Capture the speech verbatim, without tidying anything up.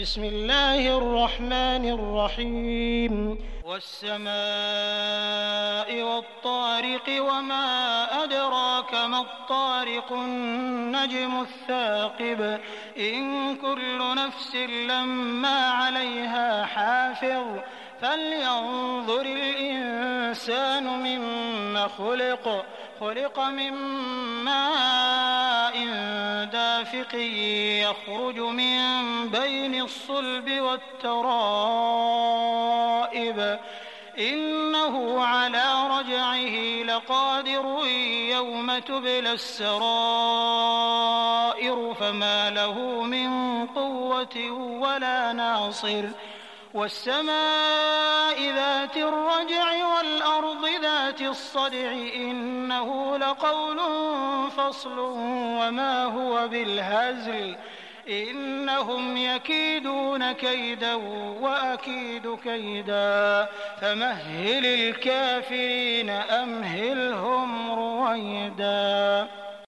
بسم الله الرحمن الرحيم والسماء والطارق وما أدراك ما الطارق النجم الثاقب إن كل نفس لما عليها حافظ فلينظر الإنسان مما خلق خلق من ماء دافق يخرج من بين الصلب والترائب إنه على رجعه لقادر يوم تبلى السرائر فما له من قوة ولا ناصر والسماء ذات الرجع والأرض ذات الصدع إنه لقول فصل وما هو بالهزل إنهم يكيدون كيدا وأكيد كيدا فمهل الكافرين أمهلهم رويدا.